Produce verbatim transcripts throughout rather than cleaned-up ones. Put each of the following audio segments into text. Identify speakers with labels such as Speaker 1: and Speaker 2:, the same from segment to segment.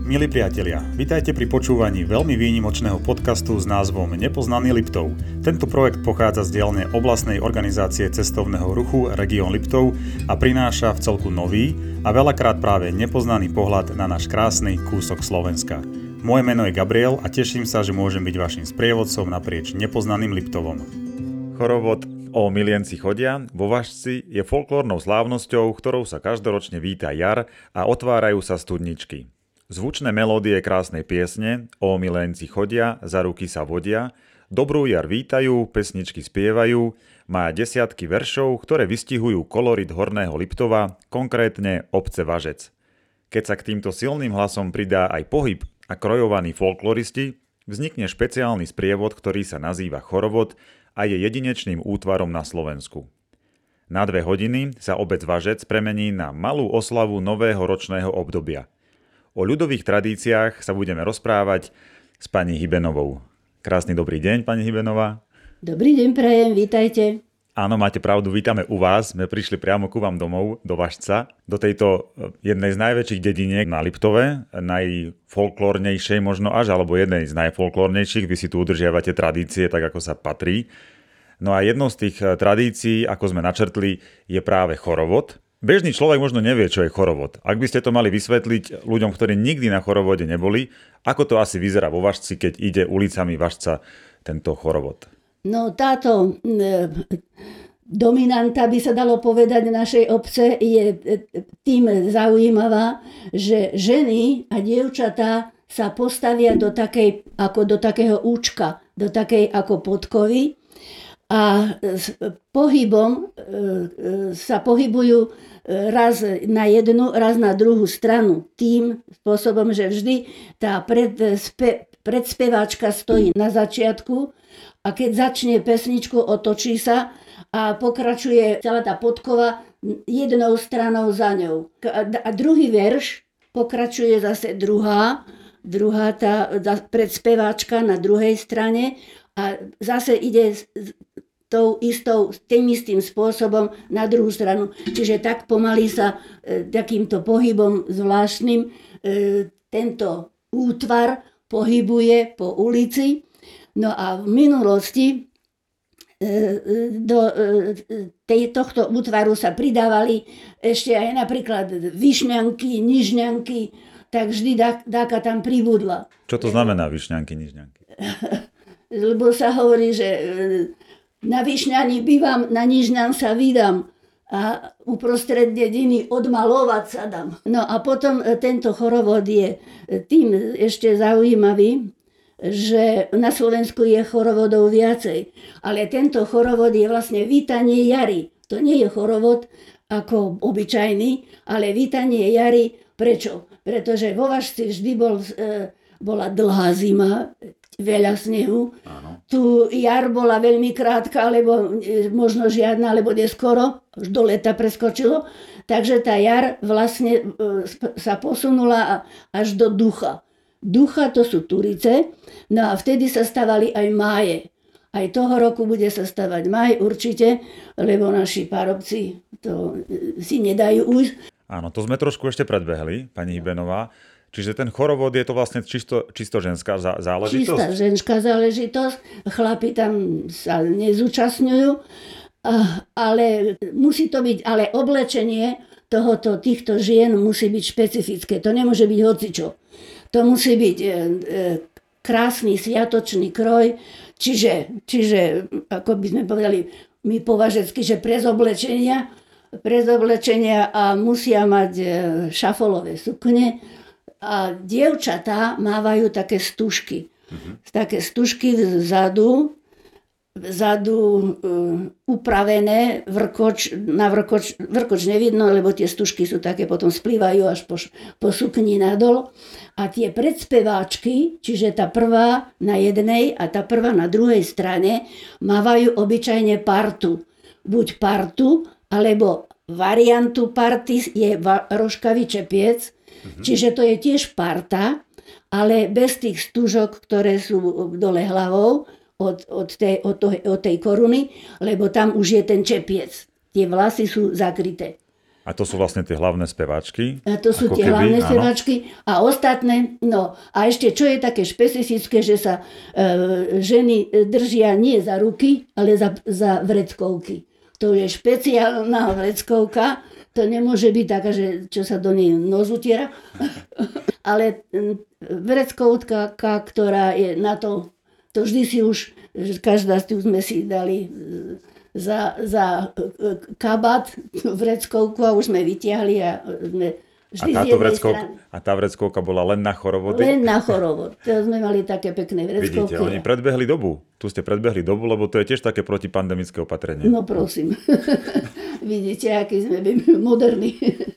Speaker 1: Milí priatelia, vitajte pri počúvaní veľmi výnimočného podcastu s názvom Nepoznaný Liptov. Tento projekt pochádza z dielne oblastnej organizácie cestovného ruchu Región Liptov a prináša v celku nový a veľakrát práve nepoznaný pohľad na náš krásny kúsok Slovenska. Moje meno je Gabriel a teším sa, že môžem byť vašim sprievodcom naprieč nepoznaným Liptovom. Chorovod O milenci chodia vo Važci je folklórnou slávnosťou, ktorou sa každoročne víta jar a otvárajú sa studničky. Zvučné melódie krásnej piesne O milenci chodia, za ruky sa vodia, dobrú jar vítajú, pesničky spievajú, má desiatky veršov, ktoré vystihujú kolorit Horného Liptova, konkrétne obce Važec. Keď sa k týmto silným hlasom pridá aj pohyb a krojovaní folkloristi, vznikne špeciálny sprievod, ktorý sa nazýva chorovod a je jedinečným útvarom na Slovensku. Na dve hodiny sa obec Važec premení na malú oslavu nového ročného obdobia. O ľudových tradíciách sa budeme rozprávať s pani Hybenovou. Krásny dobrý deň, pani Hybenová.
Speaker 2: Dobrý deň, prajem, vítajte.
Speaker 1: Áno, máte pravdu, vítame u vás. My prišli priamo ku vám domov, do Važca, do tejto jednej z najväčších dediniek na Liptove, najfolklórnejšej možno až, alebo jednej z najfolklórnejších. Vy si tu udržiavate tradície tak, ako sa patrí. No a jednou z tých tradícií, ako sme načrtli, je práve chorovod. Bežný človek možno nevie, čo je chorovod. Ak by ste to mali vysvetliť ľuďom, ktorí nikdy na chorovode neboli, ako to asi vyzerá vo Važci, keď ide ulicami Važca tento chorovod?
Speaker 2: No táto e, dominanta, by sa dalo povedať, našej obce je tým zaujímavá, že ženy a dievčatá sa postavia do takej, ako do takého účka, do takej ako podkovy a s pohybom e, sa pohybujú raz na jednu, raz na druhú stranu. Tým spôsobom, že vždy tá predspe, predspeváčka stojí na začiatku a keď začne pesničku, otočí sa a pokračuje celá tá podkova jednou stranou za ňou. A druhý verš pokračuje zase druhá, druhá tá predspeváčka na druhej strane a zase ide tou istou, tým istým spôsobom na druhú stranu. Čiže tak pomaly sa e, takýmto pohybom zvláštnym e, tento útvar pohybuje po ulici. No a v minulosti e, do e, tej, tohto útvaru sa pridávali ešte aj napríklad višňanky, nižňanky, tak vždy dáka tam pribudla.
Speaker 1: Čo to znamená višňanky, nižňanky?
Speaker 2: Lebo sa hovorí, že e, na Višňani bývam, na Nižňan sa vydám a uprostred dediny odmalovať sa dám. No a potom tento chorovod je tým ešte zaujímavý, že na Slovensku je chorovodov viacej. Ale tento chorovod je vlastne vítanie jary. To nie je chorovod ako obyčajný, ale vítanie jary. Prečo? Pretože vo Važci vždy bol, bola dlhá zima, veľa snehu. Áno. Tu jar bola veľmi krátka, alebo možno žiadna, alebo neskoro, už do leta preskočilo. Takže tá jar vlastne sa posunula až do ducha. Ducha to sú Turice, no a vtedy sa stavali aj máje. Aj toho roku bude sa stavať máj určite, lebo naši parobci to si nedajú ujsť.
Speaker 1: Áno, to sme trošku ešte predbehli, pani Hybenová. Čiže ten chorovod je to vlastne čisto, čisto ženská záležitosť?
Speaker 2: Čistá ženská záležitosť. Chlapi tam sa nezúčastňujú, ale musí to byť, ale oblečenie tohoto, týchto žien musí byť špecifické. To nemôže byť hocičo. To musí byť e, e, krásny sviatočný kroj, čiže, čiže, ako by sme povedali my považecky, že prez oblečenia, prez oblečenia a musia mať e, šafolové sukne. A dievčatá mávajú také stužky. Uh-huh. Také stužky vzadu, vzadu uh, upravené, vrkoč, na vrkoč, vrkoč nevidno, lebo tie stužky sú také, potom splývajú až po, po sukni nadol. A tie predspeváčky, čiže tá prvá na jednej a tá prvá na druhej strane, mávajú obyčajne partu. Buď partu, alebo variantu party je rožkavý čepiec. Mm-hmm. Čiže to je tiež parta, ale bez tých stužok, ktoré sú dole hlavou od, od, tej, od, to, od tej koruny, lebo tam už je ten čepiec. Tie vlasy sú zakryté.
Speaker 1: A to sú vlastne tie hlavné speváčky?
Speaker 2: A to sú tie keby, hlavné áno. speváčky. A ostatné, no a ešte čo je také špecifické, že sa e, ženy držia nie za ruky, ale za, za vreckovky. To je špeciálna vreckovka. To nemôže byť taká, že čo sa do nej nos utiera. Ale vreckovka, ktorá je na to, to vždy si už, každá z tých sme si dali za, za kabát vreckovku a už sme vytiahli a sme vždy
Speaker 1: a, táto vreckovka, a tá vreckovka bola len na chorovody?
Speaker 2: Len na chorovod. To sme mali také pekné vreckovky.
Speaker 1: Vidíte, oni predbehli dobu. Tu ste predbehli dobu, lebo to je tiež také protipandemické opatrenie.
Speaker 2: No prosím. Vidíte, aký sme moderní.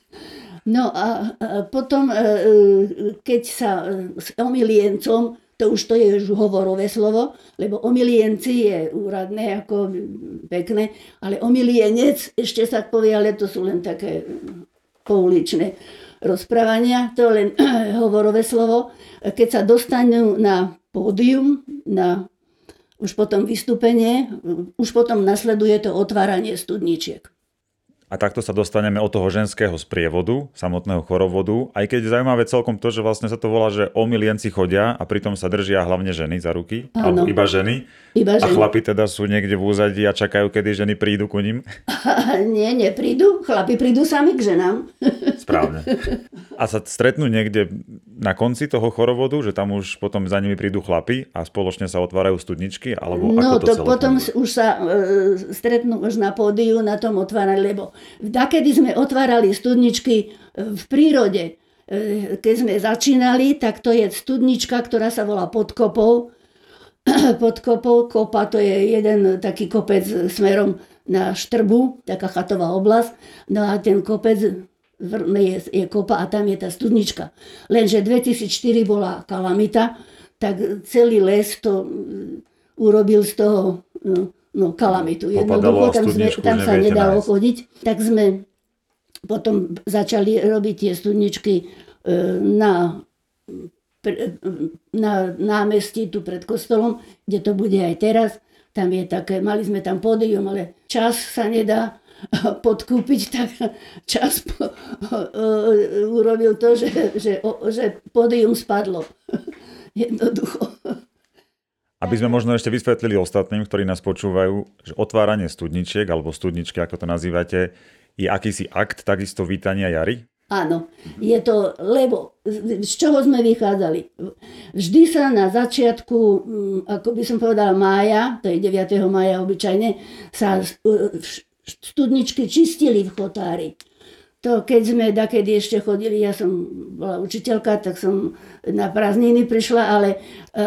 Speaker 2: No a, a potom, keď sa s omiliencom, to už to je už hovorové slovo, lebo omilienci je úradné, ako pekné, ale omilienec, ešte sa povie, ale to sú len také pouličné rozprávania, to len hovorové slovo. Keď sa dostanú na pódium, na už potom vystúpenie, už potom nasleduje to otváranie studničiek.
Speaker 1: A takto sa dostaneme od toho ženského sprievodu, samotného chorovodu, aj keď zaujímavé celkom to, že vlastne sa to volá, že omilienci chodia a pritom sa držia hlavne ženy za ruky,
Speaker 2: áno.
Speaker 1: alebo iba ženy.
Speaker 2: Iba ženy.
Speaker 1: A chlapi teda sú niekde v úzadí a čakajú, kedy ženy prídu ku nim?
Speaker 2: Nie, neprídu, chlapi prídu sami k ženám.
Speaker 1: Správne. A sa stretnú niekde na konci toho chorovodu, že tam už potom za nimi prídu chlapi a spoločne sa otvárajú studničky? Alebo
Speaker 2: no,
Speaker 1: ako to,
Speaker 2: to
Speaker 1: celé
Speaker 2: potom
Speaker 1: funguje?
Speaker 2: Už sa e, stretnú už na pódiu, na tom otváraní, lebo dakedy sme otvárali studničky v prírode. E, keď sme začínali, tak to je studnička, ktorá sa volá Pod kopou. Pod kopou, kopa to je jeden taký kopec smerom na Štrbu, taká chatová oblasť. No a ten kopec je, je kopa a tam je tá studnička. Lenže dvetisícštyri bola kalamita, tak celý les to urobil z toho no, no kalamitu. Jednoducho tam, sme, tam sa nedalo nájsť. Chodiť. Tak sme potom začali robiť tie studničky na, na námestí tu pred kostolom, kde to bude aj teraz. Tam je také, mali sme tam pódium, ale čas sa nedá podkúpiť, tak čas po, uh, urobil to, že, že, že pódium spadlo. Jednoducho.
Speaker 1: Aby sme možno ešte vysvetlili ostatným, ktorí nás počúvajú, že otváranie studničiek, alebo studničky, ako to nazývate, je akýsi akt takisto vítania jary?
Speaker 2: Áno, je to, lebo z čoho sme vychádzali? Vždy sa na začiatku, ako by som povedala mája, to je deviateho mája obyčajne, sa studničky čistili v chotári. To keď sme dakedy ešte chodili, ja som bola učiteľka, tak som na prázdniny prišla, ale,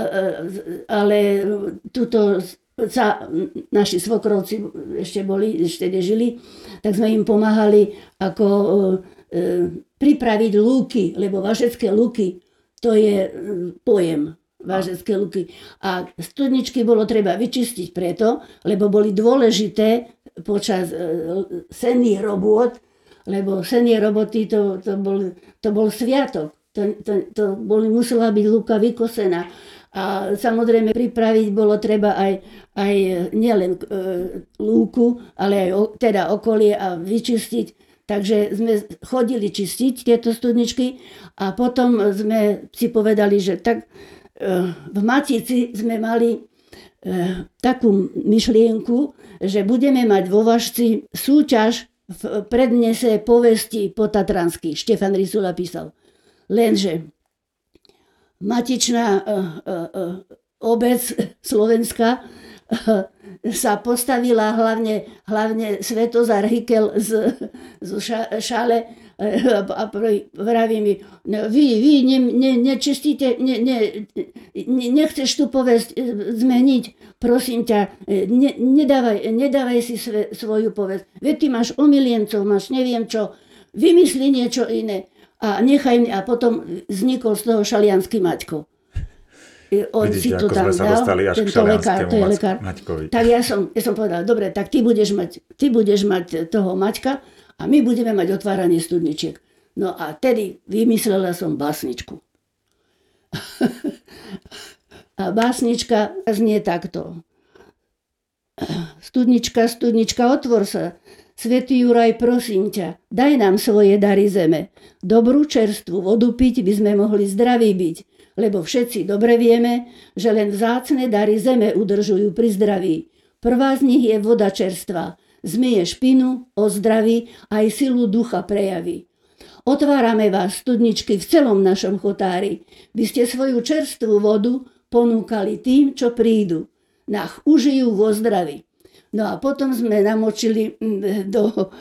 Speaker 2: ale tuto sa naši svokrovci ešte boli, ešte žili, tak sme im pomáhali ako e, pripraviť lúky, lebo vašecké lúky, to je pojem. Vážecké luky. A studničky bolo treba vyčistiť preto, lebo boli dôležité počas e, senných robôt, lebo senné roboty to, to, bol, to bol sviatok. To, to, to bol, musela byť lúka vykosená. A samozrejme pripraviť bolo treba aj, aj nielen e, lúku, ale aj o, teda okolie a vyčistiť. Takže sme chodili čistiť tieto studničky a potom sme si povedali, že tak v Matici sme mali e, takú myšlienku, že budeme mať vo Važci súťaž v prednese povesti potatranských. Štefan Rysula písal. Lenže Matičná e, e, obec Slovenska e, sa postavila hlavne, hlavne Svetozar Hykel z, z Šale a vraví mi, no, vy, vy ne, ne, nečistíte, ne, ne, nechceš tú povesť zmeniť, prosím ťa, ne, nedávaj, nedávaj si sve, svoju povesť. Veď ty máš omiliencov, máš neviem čo, vymysli niečo iné a nechaj mi, a potom vznikol z toho Šaliansky Maťko. On
Speaker 1: Vidíte,
Speaker 2: si to
Speaker 1: ako
Speaker 2: tam
Speaker 1: sme sa
Speaker 2: dal,
Speaker 1: dostali až
Speaker 2: tento
Speaker 1: k
Speaker 2: lekár, to je lekár.
Speaker 1: Maťkovi.
Speaker 2: Tak ja som, ja som povedala, dobre, tak ty budeš mať, ty budeš mať toho Maťka a my budeme mať otváranie studničiek. No a tedy vymyslela som básničku. A básnička znie takto. Studnička, studnička, otvor sa. Svätý Juraj, prosím ťa, daj nám svoje dary zeme. Dobrú čerstvú vodu piť by sme mohli zdraví byť, lebo všetci dobre vieme, že len vzácne dary zeme udržujú pri zdraví. Prvá z nich je voda čerstvá. Zmije špinu, ozdraví, aj silu ducha prejaví. Otvárame vás, studničky, v celom našom chotári. By ste svoju čerstvú vodu ponúkali tým, čo prídu. Nech užijú vo zdraví. No a potom sme namočili do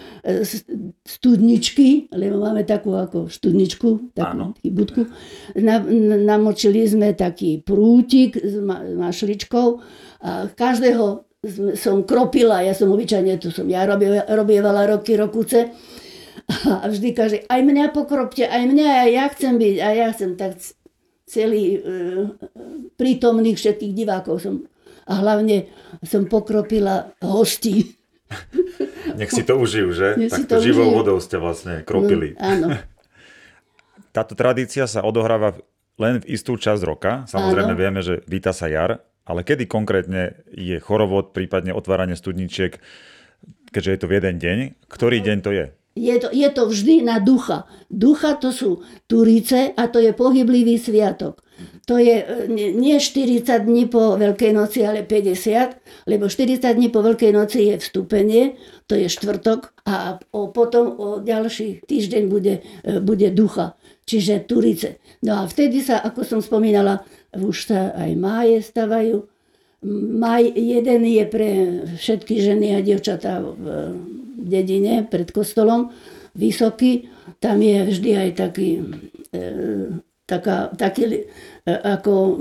Speaker 2: studničky, lebo máme takú ako studničku, takú budku. Na, namočili sme taký prútik s ma, mašličkou a každého som kropila, ja som obyčajne, tu som ja robievala roky, rokuce a vždy kaže, aj mňa pokropte, aj mňa, ja chcem byť, a ja chcem tak celý e, prítomných všetkých divákov som a hlavne som pokropila hostí.
Speaker 1: Nech si to užijú, že?
Speaker 2: Nech
Speaker 1: tak to živou vodou ste vlastne kropili.
Speaker 2: No, áno.
Speaker 1: Táto tradícia sa odohráva len v istú časť roka. Samozrejme áno. Vieme, že víta sa jar, ale kedy konkrétne je chorovod, prípadne otváranie studničiek, keďže je to v jeden deň? Ktorý deň to je?
Speaker 2: Je to, je to vždy na ducha. Ducha to sú Turice a to je pohyblivý sviatok. To je nie štyridsať dní po Veľkej noci, ale päťdesiat, lebo štyridsať dní po Veľkej noci je vstúpenie, to je štvrtok a o, potom o ďalší týždeň bude, bude ducha, čiže Turice. No a vtedy sa, ako som spomínala, už sa aj máje stavajú. Maj jeden je pre všetky ženy a dievčatá v dedine pred kostolom, vysoký, tam je vždy aj taký e, taká, taký ako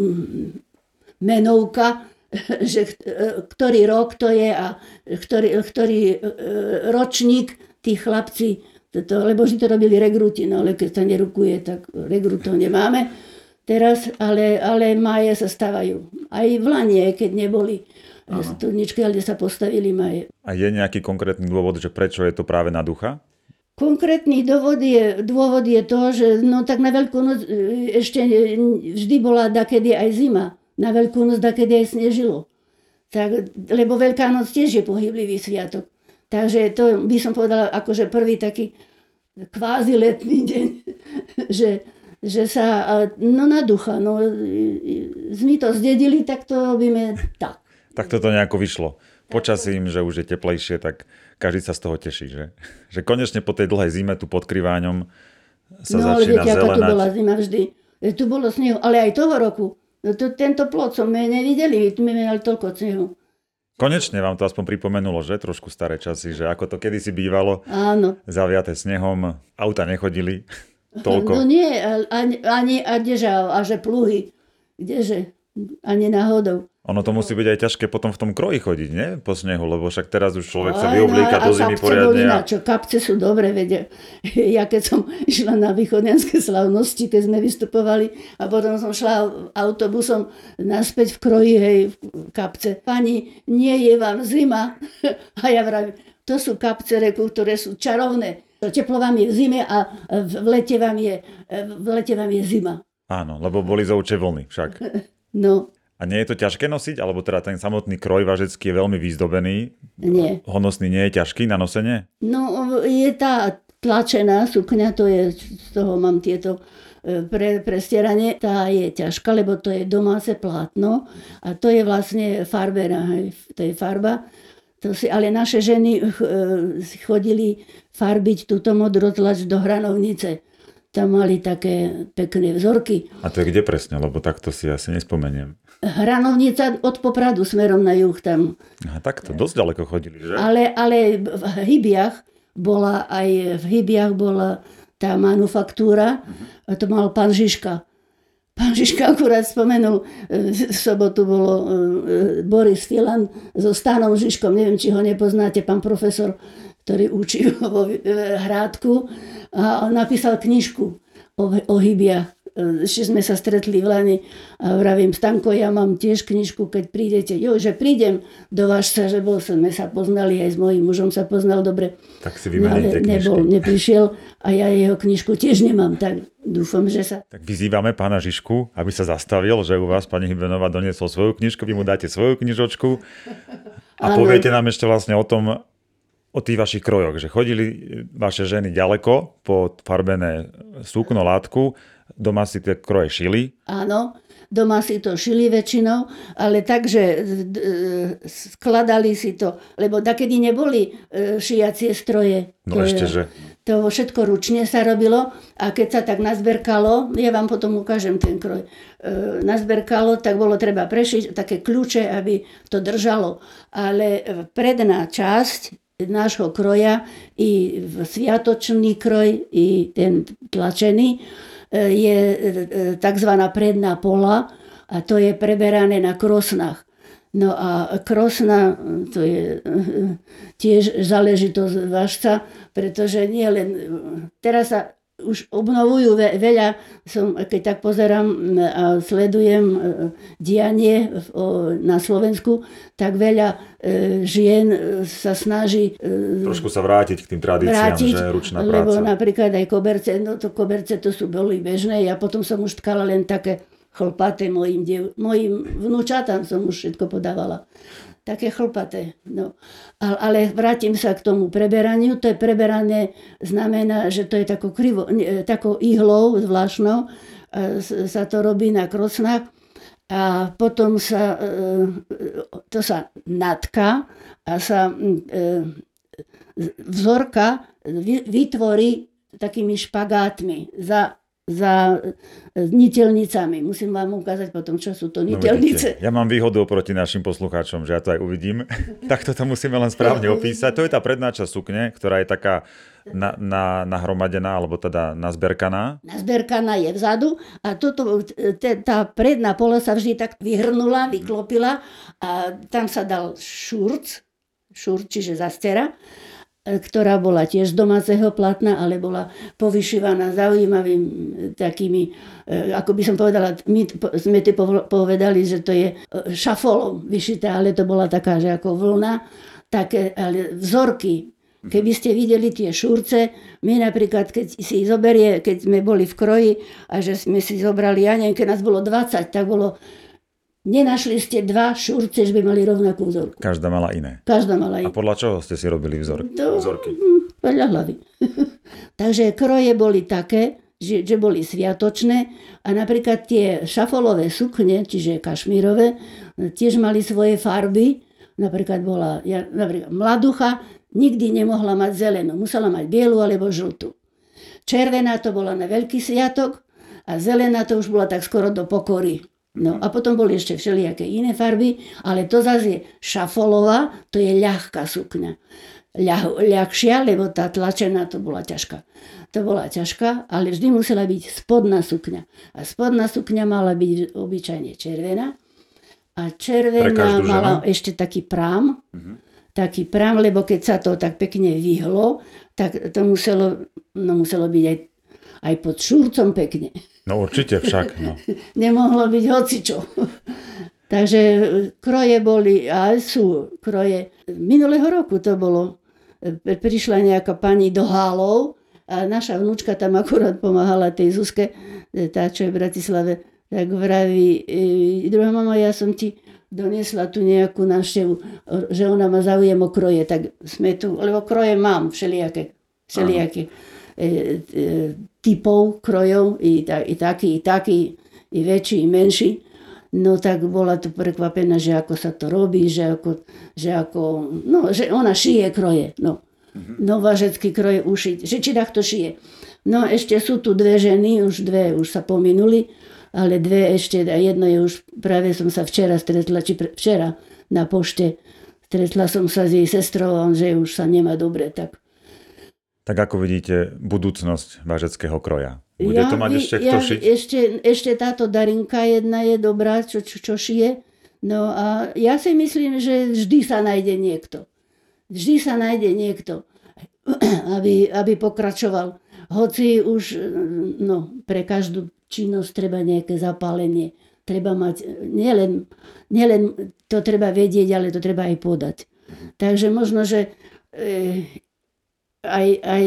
Speaker 2: menovka, že ktorý rok to je a ktorý, ktorý ročník tí chlapci, to, lebo vždy to robili regruti, no ale keď sa nerukuje, tak regrutov nemáme teraz, ale, ale máje sa stávajú. Aj v Lani, keď neboli studničky, ale sa postavili máje. A
Speaker 1: je nejaký konkrétny dôvod, že prečo je to práve na ducha?
Speaker 2: Konkrétny dôvod je, dôvod je to, že no tak na Veľkú noc ešte vždy bola dakedy aj zima. Na Veľkú noc dakedy aj snežilo. Tak, lebo Veľká noc tiež je pohyblivý sviatok. Takže to by som povedala akože prvý taký kvázi letný deň, že, že sa, no na ducha, no my to zdedili, tak to robíme tak.
Speaker 1: Tak toto nejako vyšlo. Počasím, že už je teplejšie, tak každý sa z toho teší, že? Že konečne po tej dlhej zime tu pod Kriváňom sa
Speaker 2: no,
Speaker 1: začína
Speaker 2: viete,
Speaker 1: zelenať. No ale
Speaker 2: tu bola zima vždy. Tu bolo snehu, ale aj toho roku. No to, tento plot som my nevideli, my mali toľko snehu.
Speaker 1: Konečne vám to aspoň pripomenulo, že? Trošku staré časy, že ako to kedysi bývalo.
Speaker 2: Áno.
Speaker 1: Zaviaté snehom, auta nechodili toľko.
Speaker 2: No nie, ani, ani a kdeže, a že pluhy, kdeže, ani náhodou.
Speaker 1: Ono to musí byť aj ťažké potom v tom kroji chodiť, nie? Po snehu, lebo však teraz už človek sa vyoblíka do zimy poriadne.
Speaker 2: A čo, kapce sú dobre, vedia. Ja keď som išla na východnianske slavnosti, keď sme vystupovali a potom som šla autobusom naspäť v kroji, hej, v kapce. Pani, nie je vám zima? A ja vravím, to sú kapce, reku, ktoré sú čarovné. Teplo vám je v zime a v lete vám je, v lete vám je zima.
Speaker 1: Áno, lebo boli zovčie vlny však.
Speaker 2: No.
Speaker 1: A nie je to ťažké nosiť? Alebo teda ten samotný kroj važecký je veľmi vyzdobený?
Speaker 2: Nie.
Speaker 1: Honosný nie je ťažký na nosenie?
Speaker 2: No, je tá tlačená sukňa, to je, z toho mám tieto pre, prestieranie, tá je ťažká, lebo to je domáce plátno a to je vlastne farbená, to je farba. To si, ale naše ženy chodili farbiť túto modrotlač do Hranovnice. Tam mali také pekné vzorky.
Speaker 1: A to je kde presne? Lebo takto si asi nespomeniem.
Speaker 2: Hranovnica od Popradu smerom na juh tam.
Speaker 1: Aha, takto, dosť ďaleko chodili, že?
Speaker 2: Ale, ale v Hybiach bola aj v Hybiach bola tá manufaktúra, a to mal pán Žižka. Pán Žižka akurát spomenul, v sobotu bolo Boris Filan so Stanom Žižkom, neviem, či ho nepoznáte, pán profesor, ktorý učí vo Hrádku a on napísal knižku o, o Hybiach. Ešte sme sa stretli v Lani a vravím, Stanko, ja mám tiež knižku, keď prídete. Jo, že prídem do Vašca, že bol sme sa poznali, aj s mojím mužom sa poznal dobre.
Speaker 1: Tak si vymeníte knižky.
Speaker 2: Nebol, neprišiel a ja jeho knižku tiež nemám, tak dúfam, že sa...
Speaker 1: Tak vyzývame pána Žižku, aby sa zastavil, že u vás pani Hybenová doniesol svoju knižku, vy mu dáte svoju knižočku a ano. Poviete nám ešte vlastne o tom, o tých vašich krojoch, že chodili vaše ženy ďaleko po farbené sukno, látku, doma si tie kroje šili?
Speaker 2: Áno, doma si to šili väčšinou, ale takže skladali si to, lebo takedy neboli šiacie stroje.
Speaker 1: No ešte, že...
Speaker 2: To všetko ručne sa robilo a keď sa tak nazberkalo, ja vám potom ukážem ten kroj, nazberkalo, tak bolo treba prešiť také kľúče, aby to držalo. Ale predná časť nášho kroja, i sviatočný kroj, i ten tlačený, je tzv. Predná pola a to je preberané na krosnách. No a krosna, to je tiež záležitosť vážca, pretože nie len, teraz sa už obnovujú veľa, som, keď tak pozerám a sledujem dianie na Slovensku, tak veľa žien sa snaží
Speaker 1: trošku sa vrátiť k tým tradíciám, vrátiť, že ručná práca.
Speaker 2: Lebo napríklad aj koberce, no to koberce to sú boli bežné, ja potom som už tkala len také chlpaté mojim, diev, mojim vnúčatám som už všetko podávala. Také chlpaté. No. Ale vrátim sa k tomu preberaniu. To je preberanie, znamená, že to je takou, krivo, takou ihlou zvláštnou. Sa to robí na krosnách a potom sa to sa natká a sa vzorka vytvorí takými špagátmi za za niteľnicami. Musím vám ukázať potom, čo sú to niteľnice.
Speaker 1: No, ja mám výhodu oproti našim poslucháčom, že ja to aj uvidím. Takto to musíme len správne opísať. To je tá predná časť sukne, ktorá je taká na, na, nahromadená, alebo teda nazberkaná.
Speaker 2: Nazberkaná je vzadu a toto, tá predná pola sa vždy tak vyhrnula, vyklopila a tam sa dal šurc, šurc, čiže zastera, ktorá bola tiež z domáceho platna, ale bola povyšívaná zaujímavým takými, ako by som povedala, my sme ty povedali, že to je šafolom vyšité, ale to bola taká, že ako vlna, také ale vzorky. Keby ste videli tie šurce, my napríklad, keď si zoberie, keď sme boli v kroji a že sme si zobrali, ja neviem, keď nás bolo dvadsať, tak bolo nenašli ste dva šurce, že by mali rovnakú vzorku.
Speaker 1: Každá mala iné.
Speaker 2: Každá mala iné.
Speaker 1: A podľa čoho ste si robili vzor-
Speaker 2: to,
Speaker 1: vzorky?
Speaker 2: Podľa hlavy. Takže kroje boli také, že, že boli sviatočné a napríklad tie šafolové sukne, čiže kašmírové, tiež mali svoje farby. Napríklad bola, ja, napríklad mladucha nikdy nemohla mať zelenú, musela mať bielu alebo žltú. Červená to bola na veľký sviatok a zelená to už bola tak skoro do pokory. No a potom boli ešte všelijaké iné farby, ale to zase je šafolová, to je ľahká sukňa. Ľah, ľahšia, lebo tá tlačená to bola ťažká. To bola ťažká, ale vždy musela byť spodná sukňa. A spodná sukňa mala byť obyčajne červená. A červená mala ešte taký prám. Uh-huh. Taký prám, lebo keď sa to tak pekne vyhlo, tak to muselo, no muselo byť aj, aj pod šúrcom pekne.
Speaker 1: No určite však. No.
Speaker 2: Nemohlo byť hocičo. Takže kroje boli, a sú kroje. Minulého roku to bolo. Prišla nejaká pani do Hálov a naša vnúčka tam akurát pomáhala tej Zuzke, tá, čo je v Bratislave, tak vraví, druhá mama, ja som ti doniesla tu nejakú návštevu, že ona ma záujem o kroje, tak sme tu, lebo kroje mám všelijaké, všelijaké. E, e, typov krojov, i, ta, i taký, i taký, i väčší, i menší. No tak bola tu prekvapená, že ako sa to robí, že ako, že ako no, že ona šije kroje. No, mm-hmm. Novážecký kroj ušiť, že či takto šije. No ešte sú tu dve ženy, už dve už sa pominuli, ale dve ešte, a jedno je už, práve som sa včera stretla, či pre, včera na pošte, stretla som sa s jej sestrou, že už sa nemá dobre, tak
Speaker 1: Tak ako vidíte budúcnosť vážeckého kroja? Bude ja, to mať ešte kto
Speaker 2: ja,
Speaker 1: šiť?
Speaker 2: Ešte, ešte táto Darinka jedna je dobrá, čo, čo, čo šije. No a ja si myslím, že vždy sa nájde niekto. Vždy sa nájde niekto, aby, aby pokračoval. Hoci už no, pre každú činnosť treba nejaké zapálenie. Treba mať, nielen, nielen to treba vedieť, ale to treba aj podať. Takže možno, že e, Aj, aj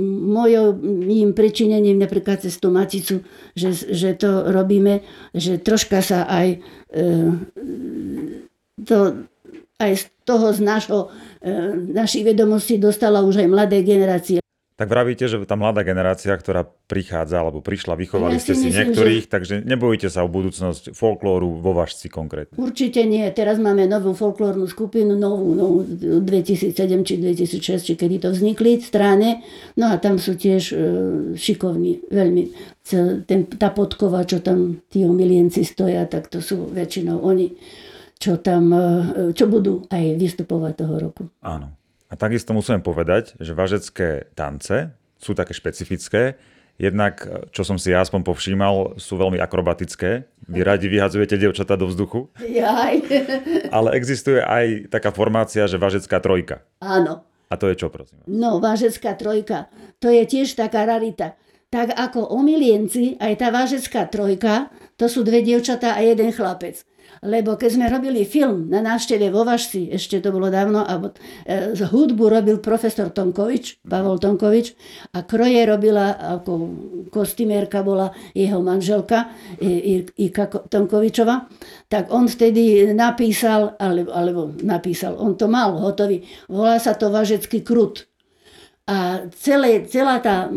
Speaker 2: mojím pričinením napríklad cez tú maticu, že, že to robíme, že troška sa aj e, to aj z toho z našho, našich vedomostí dostala už aj mladé generácie.
Speaker 3: Tak vravíte, že tá mladá generácia, ktorá prichádza, alebo prišla, vychovali
Speaker 2: Ja
Speaker 3: ste si
Speaker 2: myslím,
Speaker 3: niektorých,
Speaker 2: že...
Speaker 3: takže nebojíte sa o budúcnosť folklóru vo Važci konkrétne?
Speaker 2: Určite nie. Teraz máme novú folklórnu skupinu, novú, novú dvetisícsedem či dvetisícšesť, či kedy to vznikli v strane. No a tam sú tiež e, šikovní, veľmi. Ten, tá podkova, čo tam tí omilienci stoja, tak to sú väčšinou oni, čo tam, e, čo budú aj vystupovať toho roku.
Speaker 3: Áno. A takisto musím povedať, že važecké tance sú také špecifické. Jednak, čo som si ja aspoň povšímal, sú veľmi akrobatické. Vy radi vyhadzujete dievčatá do vzduchu.
Speaker 2: Jaj.
Speaker 3: Ale existuje aj taká formácia, že važecká trojka.
Speaker 2: Áno.
Speaker 3: A to je čo, prosím?
Speaker 2: No, vážecká trojka. To je tiež taká rarita. Tak ako omilienci, aj tá vážecká trojka, to sú dve dievčatá a jeden chlapec. Lebo keď sme robili film na návšteve vo Važci, ešte to bolo dávno, a e, z hudbu robil profesor Tomkovič, Pavol Tomkovič, a kroje robila, ako kostymérka bola jeho manželka, Ika Tomkovičova, tak on vtedy napísal, alebo, alebo napísal, on to mal hotový, volá sa to Važecký krut. A celé, celá tá e,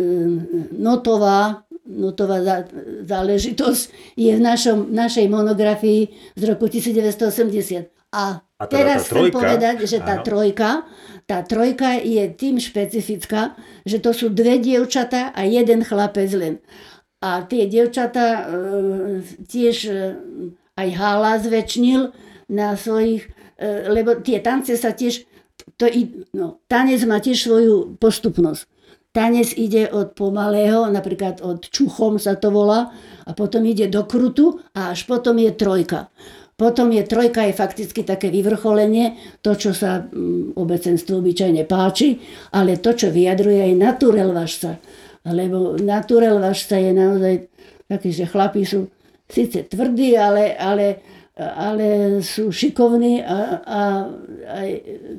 Speaker 2: notová notová záležitosť je v našom, našej monografii z roku devätnásťstoosemdesiat. A, a teda teraz chcem povedať, že tá trojka, tá trojka je tým špecifická, že to sú dve dievčatá a jeden chlapec len. A tie dievčatá e, tiež e, aj Hála zväčšnil na svojich, e, lebo tie tance sa tiež, to, no, tanec má tiež svoju postupnosť. Tanec ide od pomalého, napríklad od čuchom sa to volá, a potom ide do krutu a až potom je trojka. Potom je trojka, je fakticky také vyvrcholenie, to, čo sa um, obecenstvu obyčajne páči, ale to, čo vyjadruje aj naturel važca. Lebo naturel važca je naozaj taký, že chlapi sú síce tvrdí, ale, ale, ale sú šikovní a, a aj,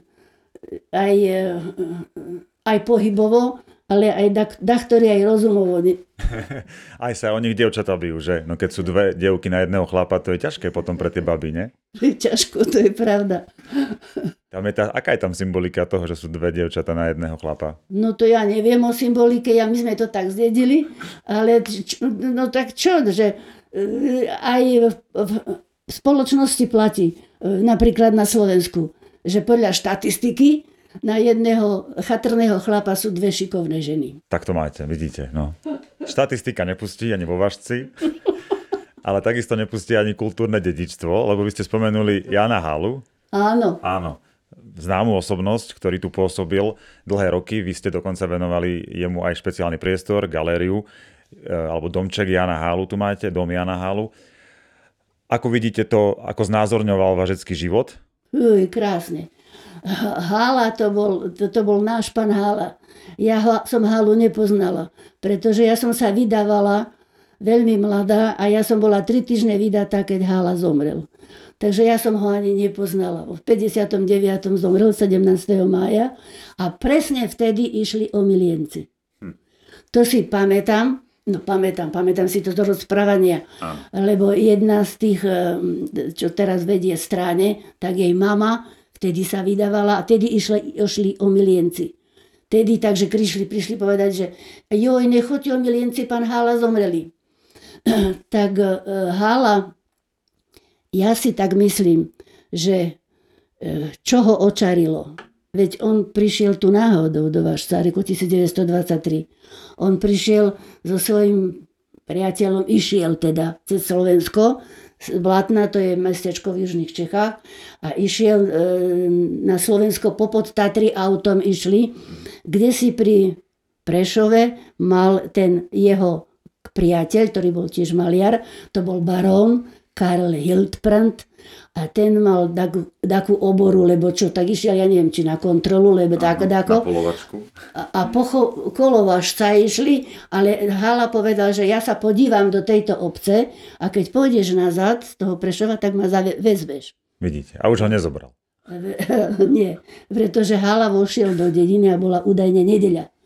Speaker 2: aj, aj pohybovo, ale aj dachtori aj rozumovo.
Speaker 3: Aj sa o nich dievčatá bijú, že? No keď sú dve dievky na jedného chlapa, to je ťažké potom pre tie baby, ne?
Speaker 2: Ťažko, to je pravda.
Speaker 3: Tam je tá, aká je tam symbolika toho, že sú dve dievčatá na jedného chlapa?
Speaker 2: No to ja neviem o symbolike, ja, my sme to tak zdedili, ale čo, no tak čo, že aj v, v spoločnosti platí, napríklad na Slovensku, že podľa štatistiky na jedného chatrného chlapa sú dve šikovné ženy.
Speaker 3: Tak to máte, vidíte. No. Štatistika nepustí ani vo Važci, ale takisto nepustí ani kultúrne dedičstvo, lebo vy ste spomenuli Jána Hálu.
Speaker 2: Áno.
Speaker 3: Áno. Známu osobnosť, ktorý tu pôsobil dlhé roky. Vy ste dokonca venovali jemu aj špeciálny priestor, galériu, alebo domček Jána Hálu tu máte, dom Jána Hálu. Ako vidíte to, ako znázorňoval važecký život?
Speaker 2: Uj, krásne. Hála to bol, to, to bol náš pán Hála. Ja ho, som Hálu nepoznala, pretože ja som sa vydávala veľmi mladá a ja som bola tri týždne vydatá, keď Hála zomrel. Takže ja som ho ani nepoznala. V päťdesiatom deviatom zomrel sedemnásteho mája a presne vtedy išli omilienci. Hm. To si pamätám, no pamätám, pamätám si to z rozprávania, ah. lebo jedna z tých, čo teraz vedie stráne, tak jej mama vtedy sa vydávala a vtedy išli, išli omilienci. Vtedy takže prišli, prišli povedať, že joj, nechoďte omilienci, pán Hála zomreli. Tak Hála, ja si tak myslím, že čo ho očarilo. Veď on prišiel tu náhodou do Važca, roku devätnásťstodvadsaťtri. On prišiel so svojím priateľom, išiel teda cez Slovensko, Blatná, to je mestečko v južných Čechách, a išiel e, na Slovensko popod Tatry, autom išli, kde si pri Prešove mal ten jeho priateľ, ktorý bol tiež maliar, to bol barón Karl Hildbrand, a ten mal takú, takú oboru, lebo čo, tak išiel, ja neviem, či na kontrolu, lebo tak, tako.
Speaker 3: Na polovačku.
Speaker 2: A, a po kolovačca išli, ale Hála povedal, že ja sa podívam do tejto obce a keď pôjdeš nazad z toho Prešova, tak ma vezmeš.
Speaker 3: Vidíte, a už ho nezobral.
Speaker 2: Nie, pretože Hála vošiel do dediny a bola údajne nedeľa.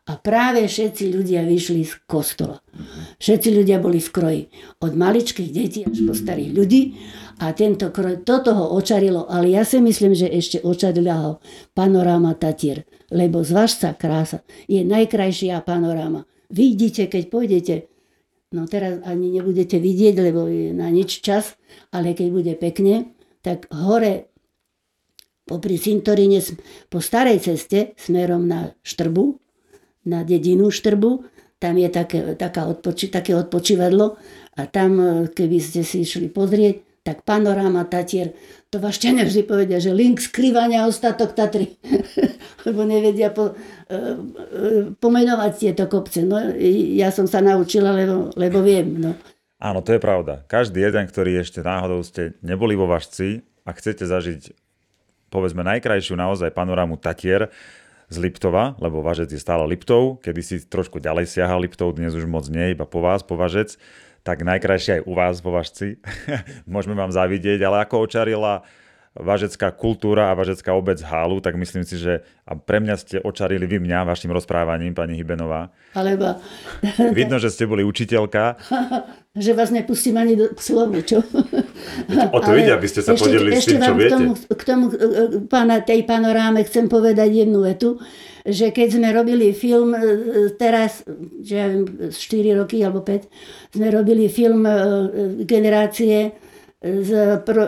Speaker 2: A práve všetci ľudia vyšli z kostola. Všetci ľudia boli v kroji. Od maličkých detí až po starých ľudí. A tento kroj, toto ho očarilo. Ale ja si myslím, že ešte očarila ho panoráma Tatier. Lebo zvažca krása je najkrajšia panoráma. Vidíte, keď pôjdete, no teraz ani nebudete vidieť, lebo je na nič čas, ale keď bude pekne, tak hore popri cintoríne po starej ceste smerom na Štrbu, na dedinu Štrbu, tam je také, taká odpoči, také odpočívadlo a tam, keby ste si išli pozrieť, tak panoráma Tatier, to vašťania vždy povedia, že link skrývania ostatok Tatry, lebo nevedia po, pomenovať tieto kopce. No, ja som sa naučila, lebo, lebo viem. No.
Speaker 3: Áno, to je pravda. Každý jeden, ktorý ešte náhodou ste neboli vo Važci a chcete zažiť, povedzme, najkrajšiu naozaj panorámu Tatier z Liptova, lebo Važec je stále Liptov, kedy si trošku ďalej siaha Liptov, dnes už moc nie, iba po vás, po Važec, tak najkrajšie aj u vás vo Važci. Môžeme vám závidieť, ale ako očarila važecká kultúra a važecká obec Hálu, tak myslím si, že a pre mňa ste očarili vy mňa vašim rozprávaním, pani Hybenová.
Speaker 2: Alebo...
Speaker 3: Vidno, že ste boli učiteľka.
Speaker 2: Že vás nepustím ani do slovne, čo?
Speaker 3: O to ide, aby ste sa ešte, podelili s tým, čo viete. K tomu,
Speaker 2: k tomu pána, tej panoráme chcem povedať jednu vetu, že keď sme robili film teraz, že ja viem, štyri roky alebo päť, sme robili film Generácie, z, pro,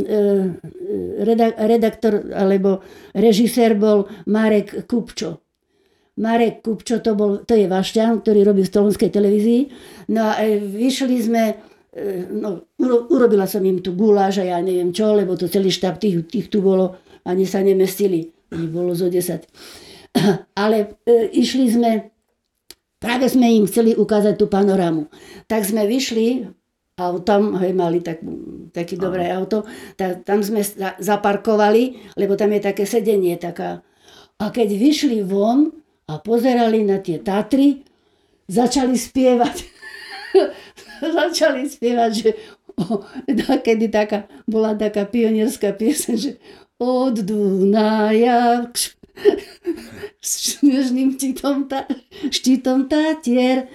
Speaker 2: redaktor alebo režisér bol Marek Kupčo. Marek Kupčo to, bol, to je Vašťan, ktorý robí v Slovenskej televízii. No a vyšli sme, no, urobila som im tu guláš a ja neviem čo, lebo to celý štáb tých, tých tu bolo, ani sa nemestili, ani bolo zo desať. Ale e, išli sme, práve sme im chceli ukázať tú panorámu. Tak sme vyšli autom, hej, mali tak, také dobré auto, tak, tam sme zaparkovali, lebo tam je také sedenie taká. A keď vyšli von a pozerali na tie Tatry, začali spievať. začali spievať, že o, kedy taká, bola taká pionierská pieseň, že od Dunaja s snežným štítom, štítom Tatier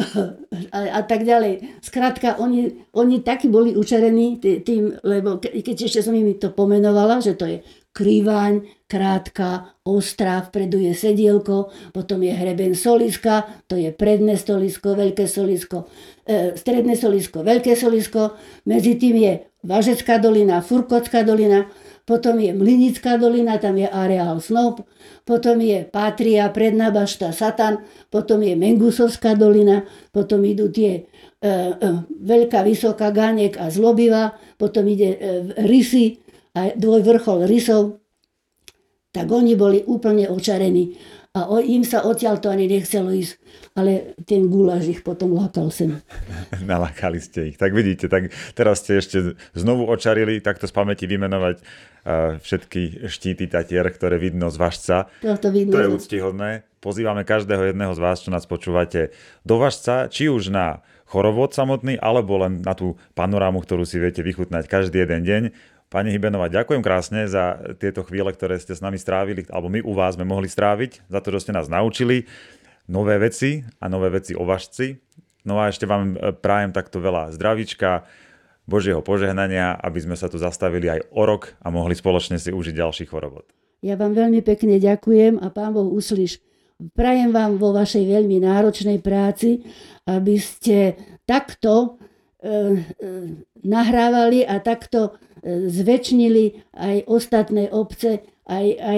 Speaker 2: a, a tak ďalej. Skrátka, oni, oni takí boli učarení tým, lebo keď ešte som im to pomenovala, že to je Krivaň, Krátka, Ostrá, vpredu je Sedielko, potom je hreben Soliska, to je predné Solisko, veľké Solisko, e, stredné Solisko, veľké Solisko, medzi tým je Važecká dolina, Furkotská dolina, potom je Mlynická dolina, tam je areál Snop, potom je Pátria, Predná bašta, Satan, potom je Mengusovská dolina, potom idú tie e, e, Veľká, Vysoká, Ganek a Zlobiva, potom ide e, Rysy a dvojvrchol Rysov. Tak oni boli úplne očarení a o, im sa odtiaľ to ani nechcelo ísť, ale ten guláš ich potom lákal sem.
Speaker 3: Nalákali ste ich. Tak vidíte, tak teraz ste ešte znovu očarili, takto z pamäti vymenovať uh, všetky štíty Tatier, ktoré vidno z Važca.
Speaker 2: To, vidno.
Speaker 3: To je úctihodné. Pozývame každého jedného z vás, čo nás počúvate, do Važca, či už na chorovod samotný, alebo len na tú panorámu, ktorú si viete vychutnať každý jeden deň. Pani Hybenová, ďakujem krásne za tieto chvíle, ktoré ste s nami strávili, alebo my u vás sme mohli stráviť, za to, že ste nás naučili nové veci a nové veci o Važci. No a ešte vám prajem takto veľa zdravíčka, Božieho požehnania, aby sme sa tu zastavili aj o rok a mohli spoločne si užiť ďalší chorovod.
Speaker 2: Ja vám veľmi pekne ďakujem a Pán Boh uslíš. Prajem vám vo vašej veľmi náročnej práci, aby ste takto e, e, nahrávali a takto zväčšnili aj ostatné obce, aj, aj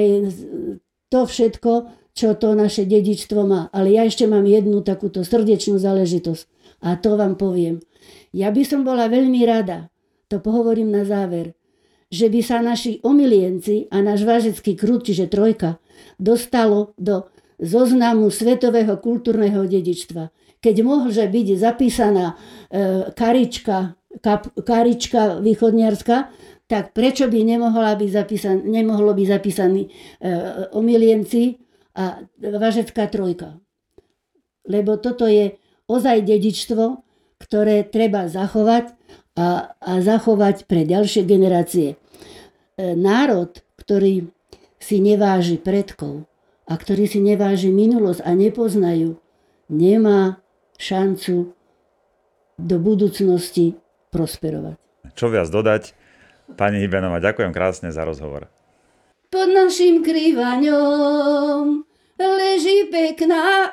Speaker 2: to všetko, čo to naše dedičstvo má. Ale ja ešte mám jednu takúto srdečnú záležitosť. A to vám poviem. Ja by som bola veľmi rada, to pohovorím na záver, že by sa naši omilienci a náš vážecký krúd, čiže trojka, dostalo do zoznamu svetového kultúrneho dedičstva. Keď môže byť zapísaná e, karička, Kap, Karička východniarska, tak prečo by nemohla byť zapísan, nemohlo byť zapísaní e, omilienci a Važecká trojka. Lebo toto je ozaj dedičstvo, ktoré treba zachovať a, a zachovať pre ďalšie generácie. E, národ, ktorý si neváži predkov, a ktorý si neváži minulosť a nepoznajú, nemá šancu do budúcnosti prosperovať.
Speaker 3: Čo viac dodať? Pani Hibenová, ďakujem krásne za rozhovor.
Speaker 2: Pod našim krývaňom leží pekná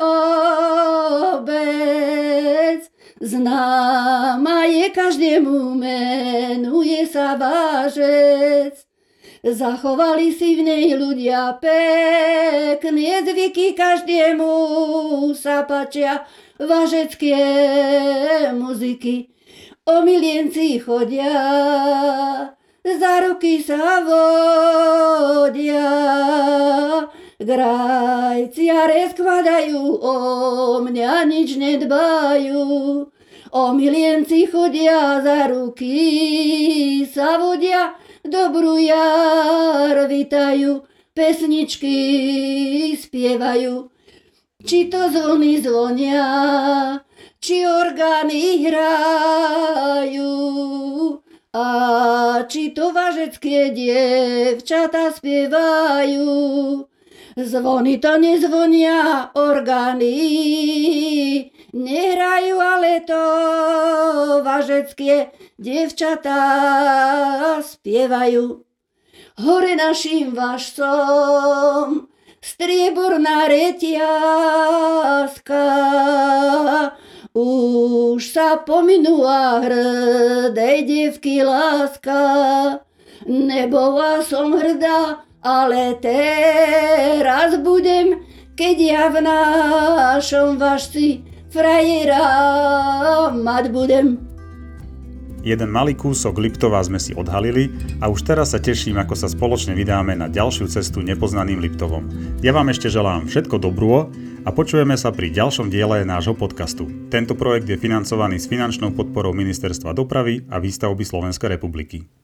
Speaker 2: obec, známa je každému, menuje sa Vážec. Zachovali si v nej ľudia pekné zvyky, každému sa páčia vážecké muziky. Omilienci chodia, za ruky sa vodia, grajciare skladajú, o mňa nič nedbajú. Omilienci chodia, za ruky sa vodia, dobrú jar vitajú, pesničky spievajú. Či to zvony zvonia, či orgány hrajú, a či to vážecké dievčatá spievajú. Zvony to nezvonia, orgány nehrajú, ale to vážecké dievčatá spievajú. Hore našim vážcom strieborná reťazka, už sa pominula hrdej dievky láska. Nebola som hrdá, ale teraz budem, keď ja v našom vážci frajera mať budem.
Speaker 1: Jeden malý kúsok Liptova sme si odhalili a už teraz sa teším, ako sa spoločne vydáme na ďalšiu cestu nepoznaným Liptovom. Ja vám ešte želám všetko dobrô a počujeme sa pri ďalšom diele nášho podcastu. Tento projekt je financovaný s finančnou podporou Ministerstva dopravy a výstavby Slovenskej republiky.